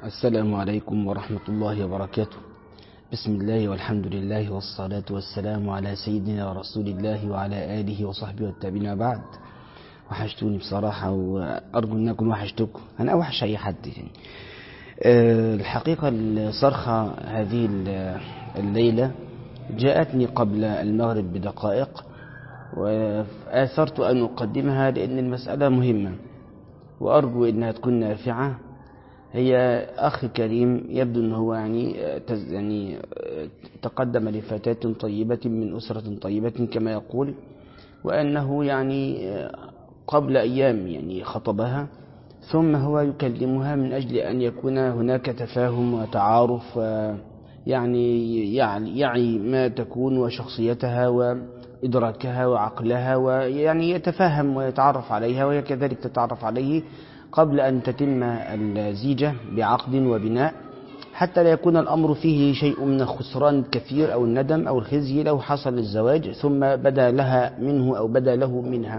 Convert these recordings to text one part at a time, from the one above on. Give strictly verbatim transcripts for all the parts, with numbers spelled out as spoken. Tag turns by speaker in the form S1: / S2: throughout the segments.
S1: السلام عليكم ورحمة الله وبركاته. بسم الله والحمد لله والصلاة والسلام على سيدنا ورسول الله وعلى آله وصحبه والتابعين بعد. وحشتوني بصراحة وأرجو أن أكون وحشتكم. أنا أوحش أي حد يعني. أه الحقيقة الصرخة هذه الليلة جاءتني قبل المغرب بدقائق، وآثرت أن أقدمها لأن المسألة مهمة وأرجو أنها تكون نافعة. هي أخي كريم يبدو أنه هو يعني يعني تقدم لفتاة طيبة من أسرة طيبة كما يقول، وأنه يعني قبل أيام يعني خطبها، ثم هو يكلمها من أجل أن يكون هناك تفاهم وتعارف، يعني يعي ما تكون وشخصيتها وإدراكها وعقلها، ويعني يتفهم ويتعرف عليها وهي كذلك تتعرف عليه قبل أن تتم الزيجة بعقد وبناء، حتى لا يكون الأمر فيه شيء من الخسران الكثير أو الندم أو الخزي لو حصل الزواج ثم بدا لها منه أو بدا له منها.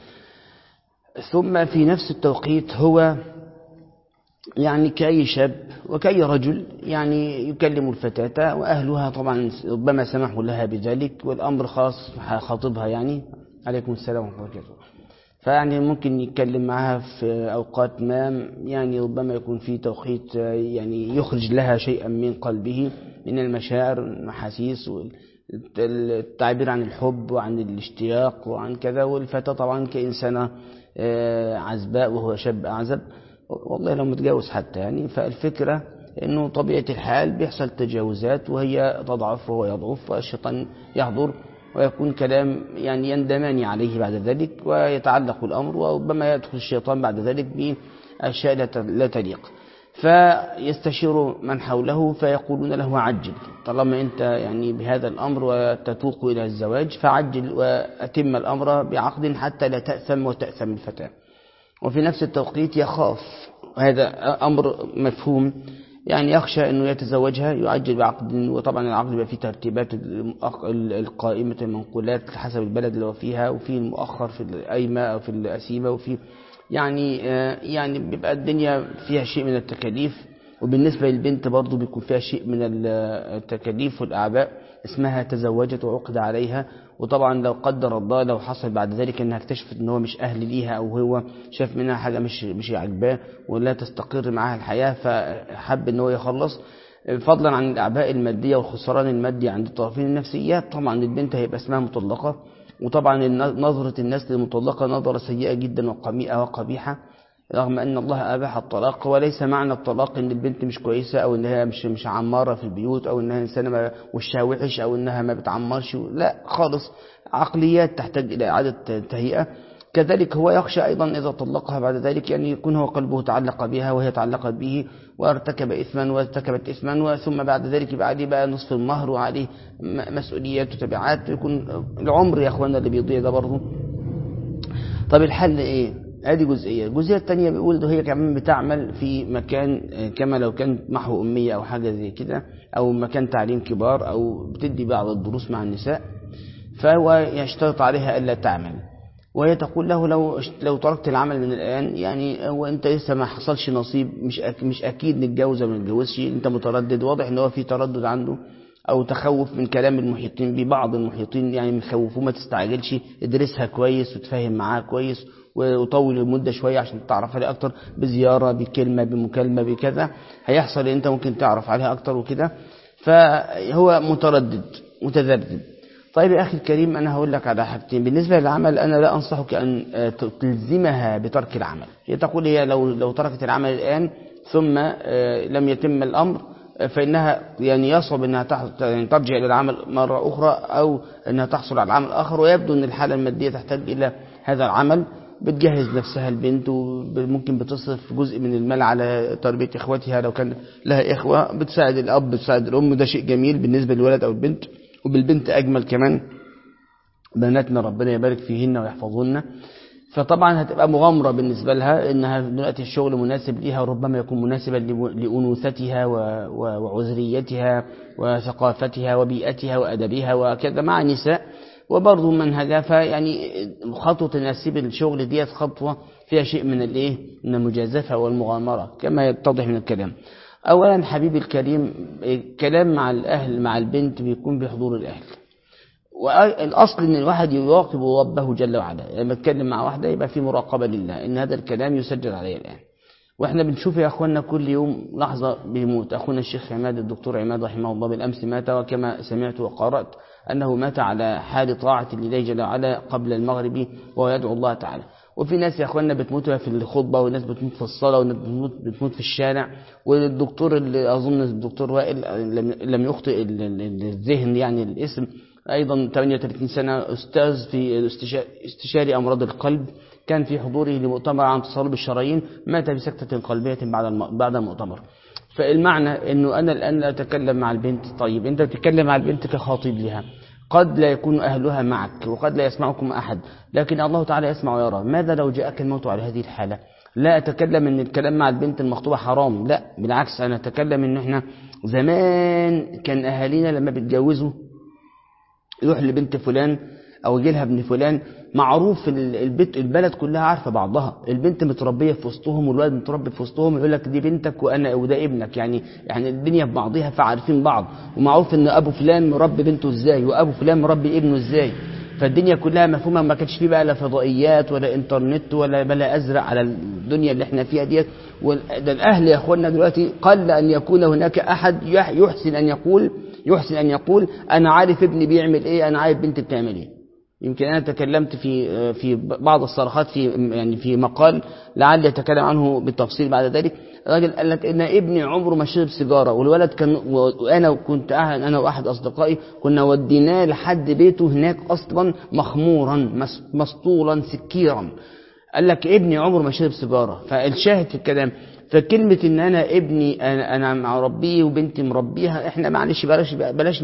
S1: ثم في نفس التوقيت هو يعني كأي شاب وكأي رجل يعني يكلم الفتاة، وأهلها طبعا ربما سمحوا لها بذلك، والأمر خاص خاطبها يعني عليكم السلام ورحمة الله وبركاته. فيعني ممكن يتكلم معها في أوقات ما، يعني ربما يكون في توقيت يعني يخرج لها شيئا من قلبه من المشاعر والأحاسيس والتعبير عن الحب وعن الاشتياق وعن كذا. والفتاة طبعا كإنسانة عزباء وهو شاب أعزب، والله لو متجاوز حتى يعني. فالفكرة إنه طبيعة الحال بيحصل تجاوزات، وهي تضعف وهو يضعف والشيطان يحضر، ويكون كلام يعني يندمان عليه بعد ذلك ويتعلق الأمر، وربما يدخل الشيطان بعد ذلك بأشياء لا تليق. فيستشير من حوله فيقولون له عجل، طالما أنت يعني بهذا الأمر وتتوق إلى الزواج فعجل وأتم الأمر بعقد حتى لا تأثم وتأثم الفتاة. وفي نفس التوقيت يخاف، هذا أمر مفهوم، يعني يخشى أنه يتزوجها يعجل بعقد، وطبعا العقد يبقى فيه ترتيبات القائمة المنقولات حسب البلد اللي هو فيها، وفي المؤخر في القايمة أو في القسيمة، وفي يعني يعني بيبقى الدنيا فيها شيء من التكاليف. وبالنسبة للبنت برضو بيكون فيها شيء من التكاليف والأعباء، اسمها تزوجت وعقد عليها. وطبعا لو قدر الله لو حصل بعد ذلك انها اكتشفت ان هو مش اهل ليها، او هو شاف منها حاجة مش مش عاجباه ولا تستقر معها الحياة، فحب ان هو يخلص، فضلا عن الاعباء المادية والخسران المادي عند الطرفين النفسيات، طبعا البنت هيبقى اسمها مطلقة. وطبعا نظرة الناس للمطلقة نظرة سيئة جدا وقميئة وقبيحة، رغم أن الله أباح الطلاق. وليس معنى الطلاق أن البنت مش كويسة، أو أنها مش مش عمارة في البيوت، أو أنها إنسانة وشها وحش، أو أنها ما بتعمرش، لا خالص. عقليات تحتاج إلى إعادة تهيئة. كذلك هو يخشى أيضا إذا طلقها بعد ذلك يعني يكون هو قلبه تعلق بها وهي تعلقت به، وارتكب إثما وارتكبت إثما، وثم بعد ذلك يبقى عليه بقى نصف المهر وعليه مسؤوليات وتبعات، يكون العمر يا أخوانا اللي بيضيع ده برضه. طب الحل إيه؟ هذه جزئية. الجزئية الثانية بيقول ده هي كمان بتعمل في مكان كما لو كان محو أمية أو حاجة زي كده، أو مكان تعليم كبار، أو بتدي بعض الدروس مع النساء، فهو يشترط عليها ألا تعمل. وهي تقول له لو لو تركت العمل من الآن يعني هو أنت لسه ما حصلش نصيب، مش مش أكيد نتجوز ولا ما نتجوزش، أنت متردد، واضح إن هو في تردد عنده أو تخوف من كلام المحيطين ببعض المحيطين، يعني مخوفوه ما تستعجلش، ادرسها كويس وتفهم معاها كويس وطول المدة شوية عشان تعرف عليها أكتر، بزيارة بكلمة بمكالمة بكذا، هيحصل أنت ممكن تعرف عليها أكتر وكده. فهو متردد متذبذب. طيب يا أخي الكريم، أنا هقول لك على حاجتين. بالنسبة للعمل أنا لا أنصحك أن تلزمها بترك العمل. هي تقول هي لو لو تركت العمل الآن ثم لم يتم الأمر فإنها يعني يصعب أنها ترجع إلى العمل مرة أخرى، أو أنها تحصل على العمل آخر. ويبدو أن الحالة المادية تحتاج إلى هذا العمل، بتجهز نفسها البنت، وممكن بتصرف جزء من المال على تربية إخواتها لو كان لها إخوة، بتساعد الأب بتساعد الأم، ده شيء جميل بالنسبة للولد أو البنت. وبالبنت أجمل كمان، بناتنا ربنا يبارك فيهن ويحفظهن. فطبعا هتبقى مغامرة بالنسبة لها إنها دلوقتي الشغل مناسب لها، وربما يكون مناسبا لأنوثتها وعذريتها وثقافتها وبيئتها وأدبها وكذا مع نساء، وبرضه منهجها. فيعني خطوة تناسب الشغل ديت خطوة فيها شيء من الايه من المجازفة والمغامرة كما يتضح من الكلام. أولا حبيبي الكريم، الكلام مع الأهل مع البنت بيكون بحضور الأهل، والأصل أن الواحد يراقب ربه جل وعلا. لما يتكلم مع واحدة يبقى في مراقبة لله، إن هذا الكلام يسجل عليه الآن. وإحنا بنشوف يا أخوانا كل يوم لحظة بيموت. أخونا الشيخ عماد، الدكتور عماد رحمه الله، بالأمس مات، وكما سمعت وقرأت أنه مات على حال طاعة لله جل وعلا قبل المغرب وهو يدعو الله تعالى. وفي ناس يا أخوانا بتموت في الخطبة، وناس بتموت في الصلاة، وناس بتموت, بتموت في الشارع. والدكتور اللي أظن الدكتور وائل لم يخطئ الذهن يعني الاسم، أيضا ثمانية وثلاثين سنة، أستاذ في استشاري أمراض القلب، كان في حضوره لمؤتمر عن تصلب الشرايين، مات بسكتة قلبية بعد بعد المؤتمر. فالمعنى أنه أنا الآن لا أتكلم مع البنت. طيب أنت تتكلم مع البنت كخاطب لها، قد لا يكون أهلها معك وقد لا يسمعكم أحد، لكن الله تعالى يسمع ويرى. ماذا لو جاءك الموت على هذه الحالة؟ لا أتكلم أن الكلام مع البنت المخطوبة حرام، لا بالعكس، أنا أتكلم أن إحنا زمان كان أهالينا لما بيتجوزوا يروح لبنت فلان أو يجي لها ابن فلان، معروف البيت البلد كلها عارفة بعضها، البنت متربية في وسطهم والولد متربي في وسطهم، يقول لك دي بنتك وأنا وده ابنك، يعني يعني الدنيا في بعضها، فعارفين بعض، ومعروف إن أبو فلان مربي بنته إزاي وأبو فلان مربي ابنه إزاي. فالدنيا كلها مفهومة، ما كانش فيه بقى لا فضائيات ولا إنترنت ولا بلا أزرق على الدنيا اللي احنا فيها ديت. ده الأهل يا أخوانا دلوقتي قل أن يكون هناك أحد يحسن أن يقول يحسن أن يقول أنا عارف ابني بيعمل إيه، أنا عارف بنتي بتعمل إيه. يمكن أنا تكلمت في في بعض الصراحات في يعني في مقال لعل يتكلم عنه بالتفصيل بعد ذلك. الراجل قال لك إن ابني عمره ما شرب سيجارة، والولد كان، وأنا كنت أنا وأحد أصدقائي كنا وديناه لحد بيته هناك أصلا مخمورا مسطولا سكيرا. قال لك ابني عمره ما شرب سيجارة. فالشاهد في الكلام، فكلمة ان انا ابني انا مربيه وبنتي مربيها، احنا معلش بلاش بلاش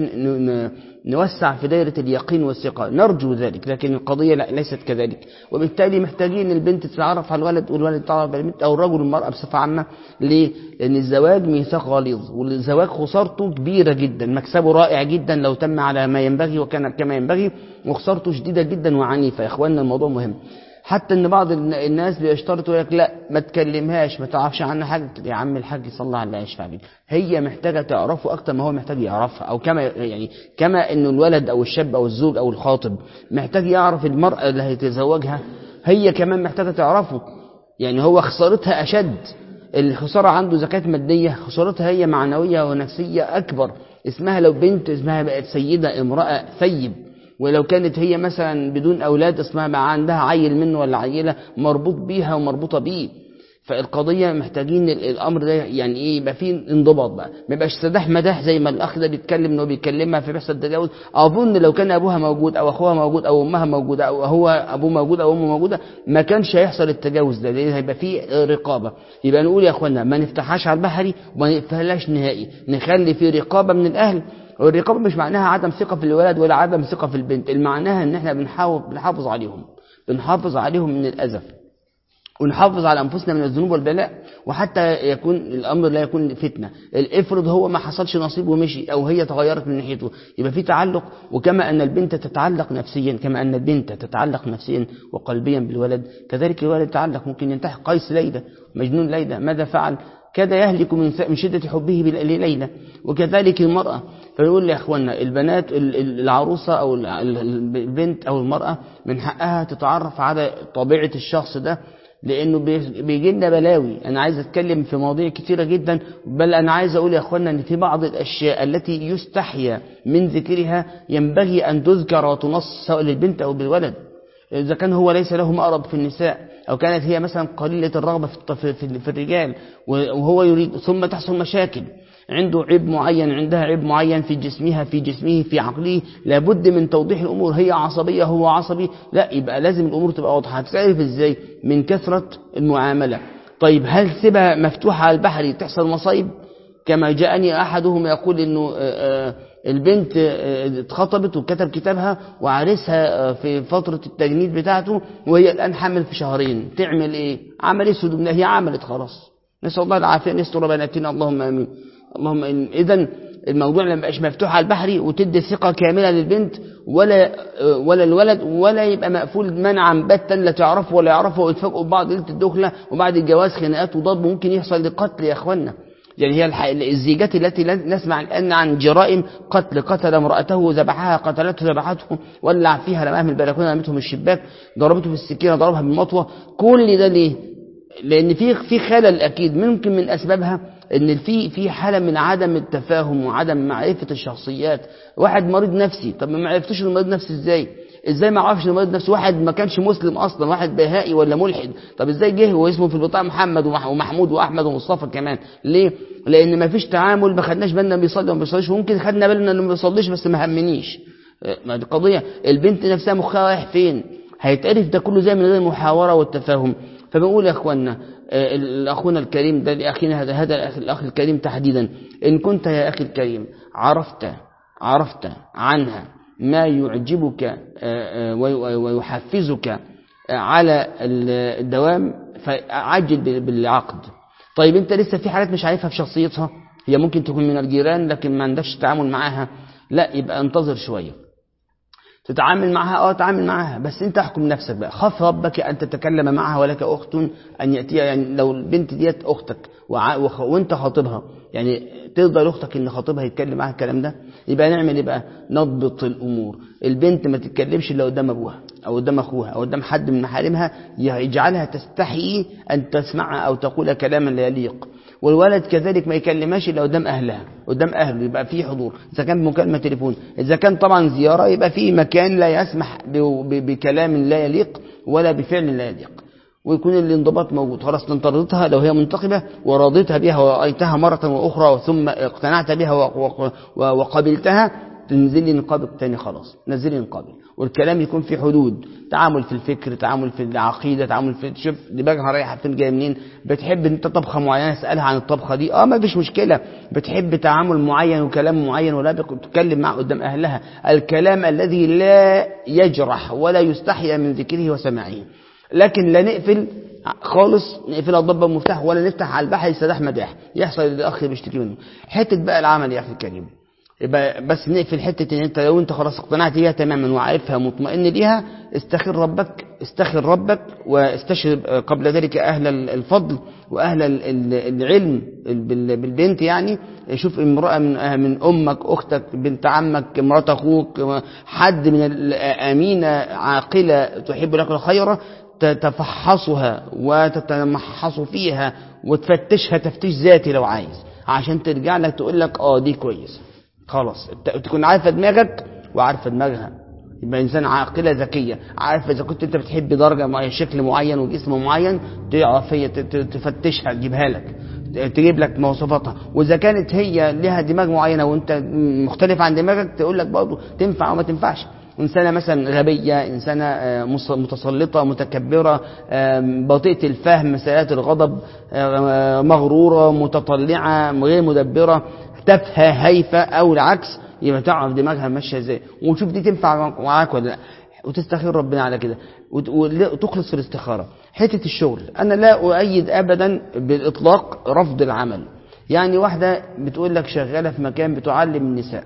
S1: نوسع في دائرة اليقين والثقة، نرجو ذلك، لكن القضية لا ليست كذلك. وبالتالي محتاجين البنت تتعرف على الولد والولد يتعرف على البنت، او الرجل والمرأة بصفة عامة. ليه؟ لان الزواج ميثاق غليظ، والزواج خسارته كبيرة جدا، مكسبه رائع جدا لو تم على ما ينبغي وكان كما ينبغي، وخسارته شديدة جدا وعنيفة. يا اخواننا الموضوع مهم، حتى ان بعض الناس بيشترطوا لك لا ما تكلمهاش، ما تعرفش عنها حاجه. يا عم الحاج صلى على العيش عليك، هي محتاجه تعرفه اكتر ما هو محتاج يعرفها، او كما يعني كما انه الولد او الشاب او الزوج او الخاطب محتاج يعرف المراه اللي هيتزوجها، هي كمان محتاجه تعرفه. يعني هو خسارتها اشد، الخساره عنده زكاه ماديه، خسارتها هي معنويه ونفسيه اكبر. اسمها لو بنت اسمها بقت سيده امراه ثيب، ولو كانت هي مثلا بدون أولاد اسمها بقى عندها عيل منه ولا عيلة مربوط بيها ومربوطة بيه. فالقضية محتاجين الأمر ده يعني إيه يبقى فيه انضباط بقى، ما يبقاش سداح مداح زي ما الأخ ده بيتكلم إنه بيكلمها في بيحصل تجاوز. أظن لو كان أبوها موجود أو أخوها موجود أو أمها موجودة أو هو أبوه موجود أو أمه موجودة ما كانش هيحصل التجاوز ده، لأن هيبقى فيه رقابة. يبقى نقول يا أخوانا ما نفتحهاش على البحري وما نقفلهاش نهائي، نخلي فيه رقابة من الأهل. والرقابة مش معناها عدم ثقة في الولد ولا عدم ثقة في البنت، المعناها ان احنا بنحاول بنحافظ عليهم بنحافظ عليهم من الأذى، ونحافظ على أنفسنا من الذنوب والبلاء، وحتى يكون الأمر لا يكون فتنة. الافرض هو ما حصلش نصيب ومشي أو هي تغيرت من ناحيته، يبقى في تعلق. وكما أن البنت تتعلق نفسيا كما أن البنت تتعلق نفسيا وقلبيا بالولد، كذلك الولد يتعلق. ممكن ينتحي قيس ليلى، مجنون ليلى، ماذا فعل؟ كاد يهلك من شدة حبه لليلى. وكذلك المرأة. فنقول يا أخوانا البنات العروسة أو البنت أو المرأة من حقها تتعرف على طبيعة الشخص ده، لأنه بيجي لنا بلاوي. أنا عايز أتكلم في مواضيع كثيرة جدا، بل أنا عايز أقول يا أخوانا أن في بعض الأشياء التي يستحيا من ذكرها ينبغي أن تذكر وتنص سواء للبنت أو بالولد. إذا كان هو ليس له مأرب في النساء، أو كانت هي مثلا قليلة الرغبة في, في, في الرجال وهو يريد، ثم تحصل مشاكل، عنده عيب معين، عندها عيب معين في جسمها في جسمه في عقله، لابد من توضيح الأمور. هي عصبية هو عصبي، لا يبقى لازم الأمور تبقى واضحة. هتعرف إزاي؟ من كثرة المعاملة. طيب هل سيبها مفتوحة على البحر تحصل مصايب؟ كما جاءني أحدهم يقول إنه البنت اتخطبت وكتب كتابها وعرسها في فترة التجنيد بتاعته، وهي الآن حمل في شهرين، تعمل إيه؟ عمل إيه؟ هي عملت خلاص، نسأل الله العافية، نستر بناتنا اللهم آمين. اللهم إن إذن الموضوع لما يبقاش مفتوح على البحري وتدي ثقة كاملة للبنت ولا ولا الولد، ولا يبقى مقفول منعا باتا لا تعرفه ولا يعرفه، ويتفاجئوا ببعض ليلة الدخلة وبعد الجواز خناقات وضرب، ممكن يحصل لقتل يا اخوانا. يعني هي الزيجات التي نسمع الآن عن جرائم قتل، قتل امرأته ذبحها، قتلته ذبحته، ولع فيها، رماها من البلكونه، رمته من الشباك، ضربته بالسكينه، ضربها بالمطوه. كل ده ليه؟ لأن في في خلل أكيد ممكن من أسبابها إن في في حالة من عدم التفاهم وعدم معرفة الشخصيات. واحد مريض نفسي، طب ما عرفتوش إنه مريض نفسي إزاي؟ إزاي ما عرفش إنه مريض نفسي؟ واحد ما كانش مسلم أصلا، واحد بهائي ولا ملحد، طب إزاي جه واسمه في البطاقة محمد ومحمود وأحمد ومصطفى كمان؟ ليه؟ لأن ما فيش تعامل، ما خدناش بالنا بيصلي وما بيصليش، وممكن خدنا بالنا إنه ما بيصليش بس ما همنيش. ما دي قضية. البنت نفسها مخها رايح فين؟ هيتعرف ده كله زي من غير المحاورة والتفاهم. فبنقول يا اخوانا، اخونا الكريم ده، لاخينا هذا هذا الاخ الكريم تحديدا، ان كنت يا اخي الكريم عرفت عرفت عنها ما يعجبك ويحفزك على الدوام فعجل بالعقد. طيب انت لسه في حالات مش عارفها في شخصيتها، هي ممكن تكون من الجيران لكن ما عندكش تعامل معاها، لا يبقى انتظر شويه. تتعامل معها، اه تعامل معها، بس انت احكم نفسك بقى. خاف ربك ان تتكلم معها ولك اخت ان ياتيها، يعني لو البنت ديت اختك وع... وخ... وانت خاطبها، يعني تقدر اختك ان خاطبها يتكلم معها الكلام ده؟ يبقى نعمل ايه بقى؟ نضبط الامور. البنت ما تتكلمش الا قدام ابوها او قدام اخوها او قدام حد من محارمها يجعلها تستحي ان تسمع او تقول كلاما لا يليق. والولد كذلك ما يكلمهاش الا قدام اهلها، قدام اهله، يبقى في حضور. اذا كان مكالمه تليفون، اذا كان طبعا زياره، يبقى في مكان لا يسمح بكلام لا يليق ولا بفعل لا يليق، ويكون الانضباط موجود. خلاص انطردتها لو هي منتقبه وراضيتها بها ورأيتها مره واخرى ثم اقتنعت بها وقبلتها، تنزلي نقابك تاني، خلاص نزلي نقابك، والكلام يكون في حدود. تعامل في الفكر، تعامل في العقيده، تعامل في شوف دماغها رايحه فين جايه منين. بتحب انت طبخه معينه، اسالها عن الطبخه دي، اه ما فيش مشكله. بتحب تعامل معين وكلام معين، ولا تتكلم معه قدام اهلها الكلام الذي لا يجرح ولا يستحيا من ذكره وسماعه. لكن لا نقفل خالص، نقفل الضبه المفتاح، ولا نفتح على البحر سداح مداح يحصل الاخ بيشتكي منه. حته بقى العمل يا اخي الكريم، يبقى بس نقفل حته ان انت لو انت خلاص اقتنعت بيها تماما وعارفها مطمئن ليها، استخر ربك، استخر ربك واستشر قبل ذلك اهل الفضل واهل العلم بالبنت. يعني شوف امراه من امك، اختك، بنت عمك، مرات اخوك، حد من الامينه عاقله تحب لك الخير، تتفحصها وتتمحص فيها وتفتشها تفتيش ذاتي لو عايز، عشان ترجع لك تقول لك اه دي كويس. خلاص تكون عارفه دماغك وعارفه دماغها، يبقى انسان عاقله ذكيه، عارفه اذا كنت انت بتحب درجه معينه، شكل معين وجسم معين، تعرف هي تفتشها تجيبها لك، تجيب لك مواصفاتها. واذا كانت هي لها دماغ معينه وانت مختلف عن دماغك، تقول لك برضه تنفع او ما تنفعش. إنسانة مثلا غبية، إنسانة متسلطة متكبرة، بطيئة الفهم، سيئة الغضب، مغرورة متطلعة غير مدبرة، تافهة هايفة أو العكس، يبقى تعرف دماغها ماشية ازاي وتشوف دي تنفع معاك ولا لا، وتستخير ربنا على كده وتخلص في الاستخارة. حتة الشغل أنا لا أؤيد أبدا بالإطلاق رفض العمل. يعني واحدة بتقول لك شغالة في مكان بتعلم النساء،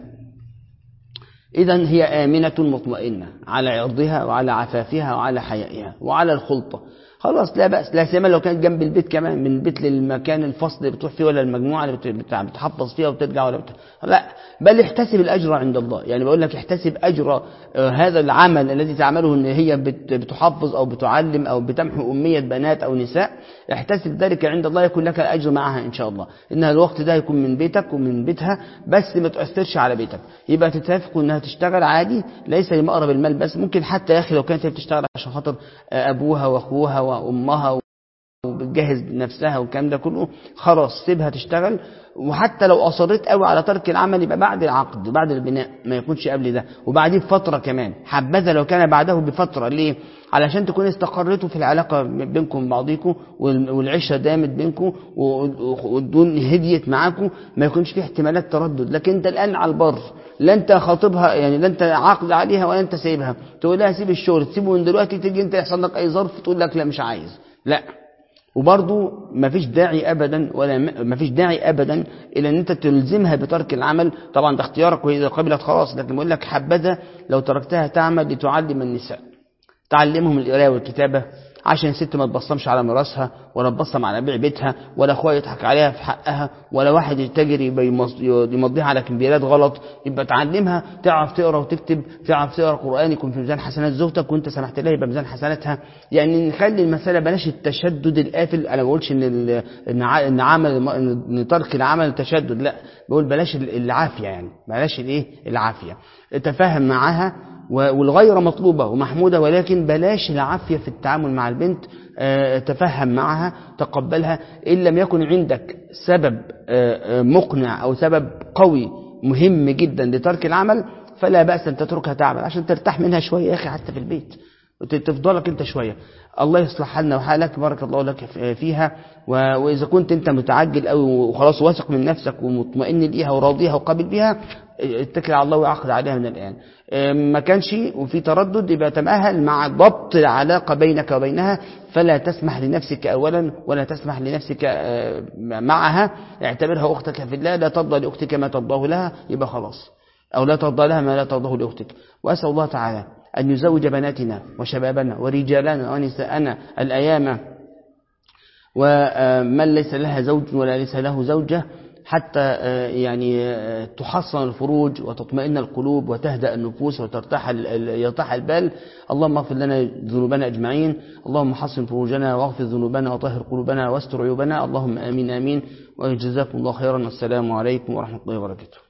S1: إذن هي آمنة مطمئنة على عرضها وعلى عفافها وعلى حيائها وعلى الخلطة، خلاص لا بأس. لا سيما لو كانت جنب البيت كمان، من البيت للمكان الفصل اللي بتروح فيه ولا المجموعة اللي بتحفظ فيها وترجع ولا بتح... لا، بل احتسب الأجر عند الله. يعني بقول لك احتسب أجر هذا العمل الذي تعمله، ان هي بتحفظ أو بتعلم أو بتمحو أمية بنات أو نساء، احتسب ذلك عند الله، يكون لك الأجر معها إن شاء الله. إنها الوقت ده يكون من بيتك ومن بيتها، بس ما تؤثرش على بيتك. يبقى تتفقوا إنها تشتغل عادي، ليس لمقرب المال بس. ممكن حتى يا أخي لو كانت بتشتغل عشان خاطر أبوها وأخوها وأمها وبتجهز نفسها والكلام ده كله، خلاص سيبها تشتغل. وحتى لو أصرت قوي على ترك العمل، يبقى بعد العقد، بعد البناء، ما يكونش قبل ده، وبعديه بفترة كمان، حبذا لو كان بعده بفترة. ليه؟ علشان تكون استقرتوا في العلاقة بينكم بعضيكم، والعشرة دامت بينكم، والدون هديت معاكم، ما يكونش فيه احتمالات تردد. لكن انت الآن على البر، لا انت خاطبها، يعني لا انت عاقد عليها ولا انت سايبها، تقول لها سيب الشغل، تسيبه من دلوقتي، تيجي انت يحصل لك اي ظرف تقول لك لا مش عايز، لا. وبرضو ما فيش داعي ابدا، ولا ما فيش داعي ابدا الى ان انت تلزمها بترك العمل. طبعا ده اختيارك، واذا قبلت خلاص، لكن بقول لك حبذا لو تركتها تعمل لتعلم النساء، تعلمهم القراءه والكتابه، عشان الست ما تبصمش على مراسها، ولا تبصم على بيع بيتها، ولا اخوها يضحك عليها في حقها، ولا واحد يتاجر يبقى يمضيها على كمبيالات غلط. يبقى تعلمها تعرف تقرا وتكتب، تعرف تقرا قرآن يكون في ميزان حسنات زوجتك، وانت سمحت لها يبقى ميزان حسناتها. يعني نخلي المسألة بلاش التشدد القاتل. انا ما بقولش ان ان عمل ان ترك العمل تشدد، لا، بقول بلاش العافية، يعني بلاش الايه العافية. تفهم معها، والغير مطلوبة ومحمودة، ولكن بلاش العافية في التعامل مع البنت. تفهم معها، تقبلها. إن لم يكن عندك سبب مقنع أو سبب قوي مهم جدا لترك العمل، فلا بأس أن تتركها تعمل عشان ترتاح منها شوية يا أخي، حتى في البيت تفضلك أنت شوية. الله يصلح حالنا وحالك، بارك الله لك فيها. وإذا كنت أنت متعجل أو وخلاص واثق من نفسك ومطمئن ليها وراضيها وقابل بها، اتكل على الله وعقد عليها من الآن. ما كانش وفي تردد، يبقى تمأهل مع ضبط العلاقة بينك وبينها، فلا تسمح لنفسك أولا ولا تسمح لنفسك معها. اعتبرها أختك في الله، لا ترضى لأختك ما ترضاه لها، يبقى خلاص، أو لا ترضى لها ما لا ترضاه لأختك. وأسأل الله تعالى أن يزوج بناتنا وشبابنا ورجالنا ونساءنا الأيام ومن ليس لها زوج ولا ليس له زوجة، حتى يعني تحصن الفروج وتطمئن القلوب وتهدأ النفوس وترتاح يرتاح البال. اللهم اغفر لنا ذنوبنا أجمعين، اللهم حصن فروجنا واغفر ذنوبنا وطهر قلوبنا واستر عيوبنا، اللهم آمين آمين. وجزاكم الله خيرا، والسلام عليكم ورحمة الله وبركاته.